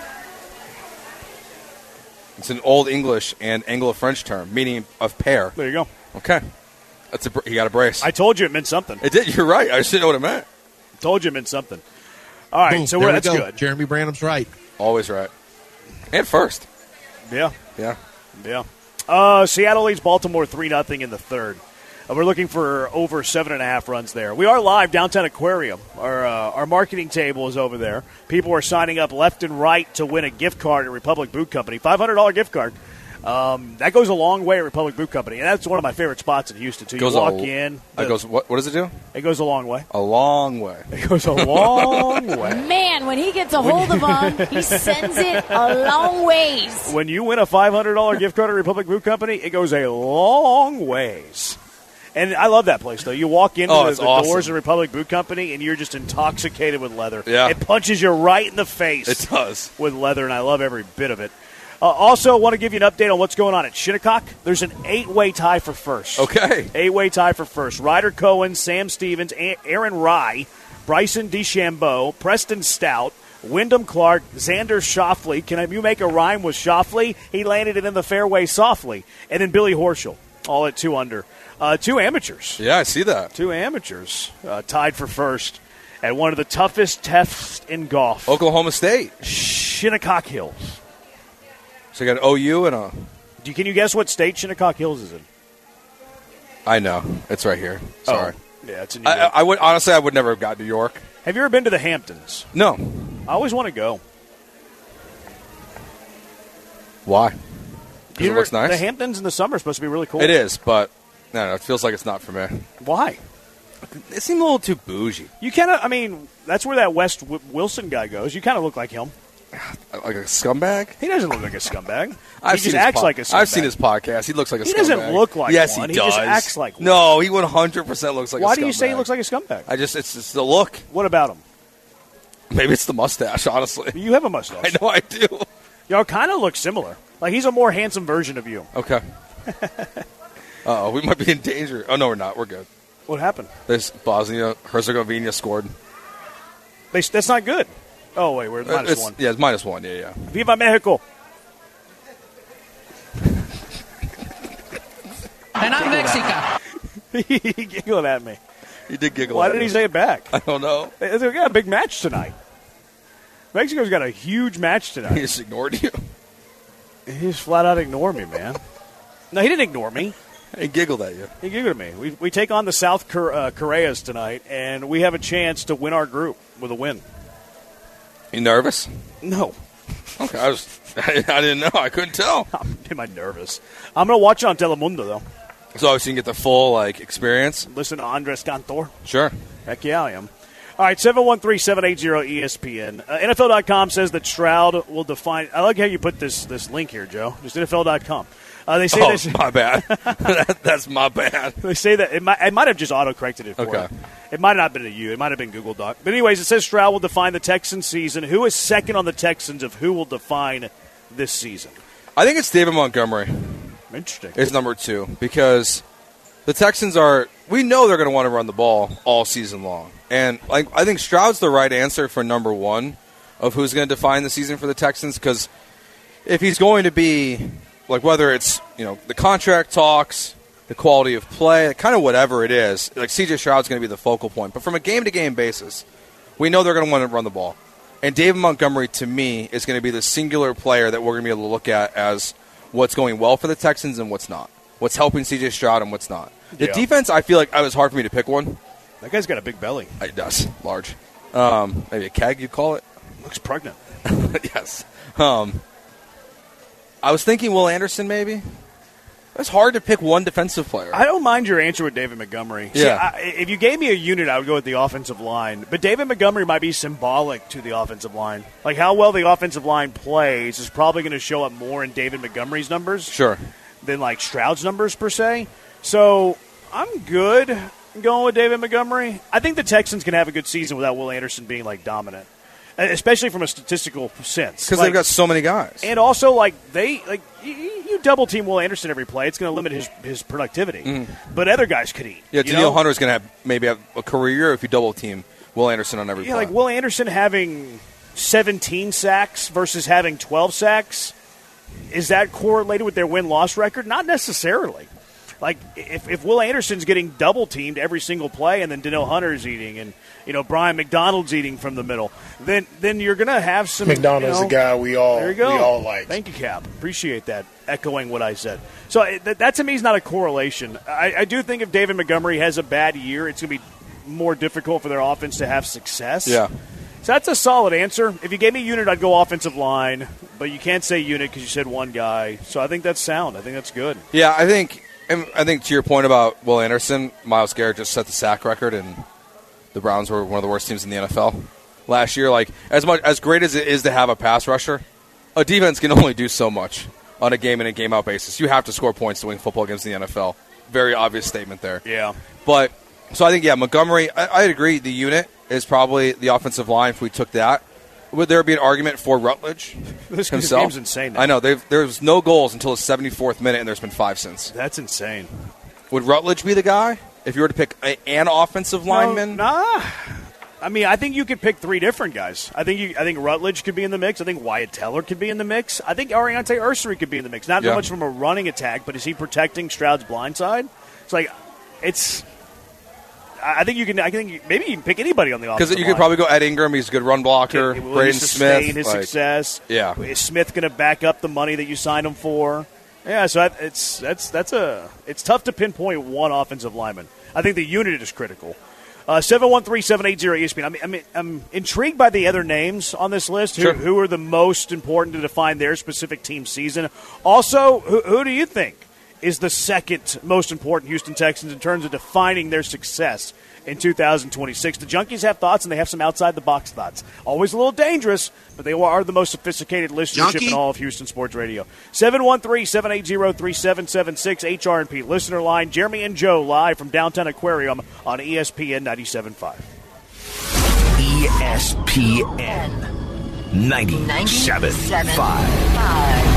It's an Old English and Anglo-French term, meaning of pair. There you go. Okay. You got a brace. I told you it meant something. It did. You're right. I just didn't know what it meant. Told you it meant something. All right, Boom, so that's good. Jeremy Branham's right. Always right. And first. Yeah. Yeah. Yeah. Seattle leads Baltimore 3-0 in the third. We're looking for over 7.5 runs there. We are live downtown Aquarium. Our marketing table is over there. People are signing up left and right to win a gift card at Republic Boot Company, $500 gift card. That goes a long way at Republic Boot Company, and that's one of my favorite spots in Houston too. You walk in. What does it do? It goes a long way. A long way. It goes a long way. Man, when he gets a hold of them, he sends it a long ways. When you win a $500 gift card at Republic Boot Company, it goes a long ways. And I love that place, though. You walk into the doors of Republic Boot Company, and you're just intoxicated with leather. Yeah. It punches you right in the face. It does. With leather, and I love every bit of it. Also, want to give you an update on what's going on at Shinnecock. There's an 8-way tie for first. Okay. 8-way tie for first. Ryder Cohen, Sam Stevens, Aaron Rye, Bryson DeChambeau, Preston Stout, Wyndham Clark, Xander Schauffele. Can you make a rhyme with Schauffele? He landed it in the fairway softly. And then Billy Horschel, all at 2 under. 2 amateurs. Yeah, I see that. 2 amateurs tied for first at one of the toughest tests in golf. Oklahoma State. Shinnecock Hills. So you got an OU and a... Can you guess what state Shinnecock Hills is in? I know. It's right here. Sorry. Oh, yeah, it's in New York. I would never have got New York. Have you ever been to the Hamptons? No. I always want to go. Why? Because it looks nice? The Hamptons in the summer are supposed to be really cool. It is, but no, it feels like it's not for me. Why? It seemed a little too bougie. You kind of, that's where that West Wilson guy goes. You kind of look like him. Like a scumbag? He doesn't look like a scumbag. He just acts like a scumbag. I've seen his podcast. He looks like a scumbag. He doesn't look like yes, one. He does. He just acts like one. No, he 100% looks like a scumbag. Why do you say he looks like a scumbag? It's just the look. What about him? Maybe it's the mustache, honestly. You have a mustache. I know I do. Y'all kind of look similar. Like he's a more handsome version of you. Okay. Uh-oh, we might be in danger. Oh, no, we're not. We're good. What happened? This Bosnia-Herzegovina scored. That's not good. Oh, wait, we're minus one. Yeah, it's -1. Yeah. Viva Mexico. And I'm Mexican. He giggled at me. He did giggle. Why did he say it back? I don't know. They got a big match tonight. Mexico's got a huge match tonight. He just ignored you. He just flat out ignored me, man. No, he didn't ignore me. He giggled at you. He giggled at me. We take on the South Koreas tonight, and we have a chance to win our group with a win. You nervous? No. Okay, I didn't know. I couldn't tell. Am I nervous? I'm going to watch it on Telemundo, though. So obviously you can get the full experience. Listen to Andres Cantor. Sure. Heck yeah, I am. All right, 713-780-ESPN. NFL.com says that Stroud will define. I like how you put this link here, Joe. Just NFL.com. They say my bad. That's my bad. They say that it might have just auto-corrected it for okay. you. It might not have been to you. It might have been Google Doc. But anyways, it says Stroud will define the Texans season. Who is second on the Texans of who will define this season? I think it's David Montgomery. Interesting. Is number 2 because the Texans we know they're going to want to run the ball all season long. And I think Stroud's the right answer for number 1 of who's going to define the season for the Texans because if he's going to be whether it's the contract talks, the quality of play, kind of whatever it is, C.J. Stroud's going to be the focal point. But from a game-to-game basis, we know they're going to want to run the ball. And David Montgomery, to me, is going to be the singular player that we're going to be able to look at as what's going well for the Texans and what's not. What's helping C.J. Stroud and what's not. The defense, I feel like it was hard for me to pick one. That guy's got a big belly. It does. Large. Maybe a keg, you'd call it. Looks pregnant. Yes. I was thinking Will Anderson, maybe. It's hard to pick one defensive player. I don't mind your answer with David Montgomery. Yeah. See, if you gave me a unit, I would go with the offensive line. But David Montgomery might be symbolic to the offensive line. Like how well the offensive line plays is probably going to show up more in David Montgomery's numbers. Sure. Than Stroud's numbers per se. So I'm good going with David Montgomery. I think the Texans can have a good season without Will Anderson being dominant. Especially from a statistical sense. Because they've got so many guys. And also, you double-team Will Anderson every play, it's going to limit his productivity. Mm-hmm. But other guys could eat. Yeah, Danielle Hunter's going to maybe have a career if you double-team Will Anderson on every play. Yeah, Will Anderson having 17 sacks versus having 12 sacks, is that correlated with their win-loss record? Not necessarily. If Will Anderson's getting double-teamed every single play and then Danielle Hunter's eating and, Brian McDonald's eating from the middle, then you're going to have some... McDonald's a guy we all like. Thank you, Cap. Appreciate that, echoing what I said. So that to me is not a correlation. I do think if David Montgomery has a bad year, it's going to be more difficult for their offense to have success. Yeah. So that's a solid answer. If you gave me a unit, I'd go offensive line, but you can't say unit because you said one guy. So I think that's sound. I think that's good. Yeah, I think to your point about Will Anderson, Myles Garrett just set the sack record, and the Browns were one of the worst teams in the NFL last year. As great as it is to have a pass rusher, a defense can only do so much on a game-in and game-out basis. You have to score points to win football games in the NFL. Very obvious statement there. Yeah. But so I think Montgomery. I'd agree. The unit is probably the offensive line. If we took that, would there be an argument for Rutledge this himself? Game's insane now. I know. There's no goals until the 74th minute, and there's been 5 since. That's insane. Would Rutledge be the guy if you were to pick an offensive lineman? Nah. I mean, I think you could pick three different guys. I think Rutledge could be in the mix. I think Wyatt Teller could be in the mix. I think Ariante Ursery could be in the mix. Not so much from a running attack, but is he protecting Stroud's blind side? It's like I think maybe you can pick anybody on the offensive line. Because you could probably go Ed Ingram. He's a good run blocker. Braden Smith. His success. Yeah. Is Smith going to back up the money that you signed him for? Yeah, so it's tough to pinpoint one offensive lineman. I think the unit is critical. 713-780-ESPN. I mean, I'm intrigued by the other names on this list. Who are the most important to define their specific team season? Also, who do you think is the second most important Houston Texans in terms of defining their success in 2026? The Junkies have thoughts, and they have some outside-the-box thoughts. Always a little dangerous, but they are the most sophisticated listenership in all of Houston sports radio. 713-780-3776, HR&P listener line. Jeremy and Joe live from Downtown Aquarium on ESPN 97.5. ESPN 97.5.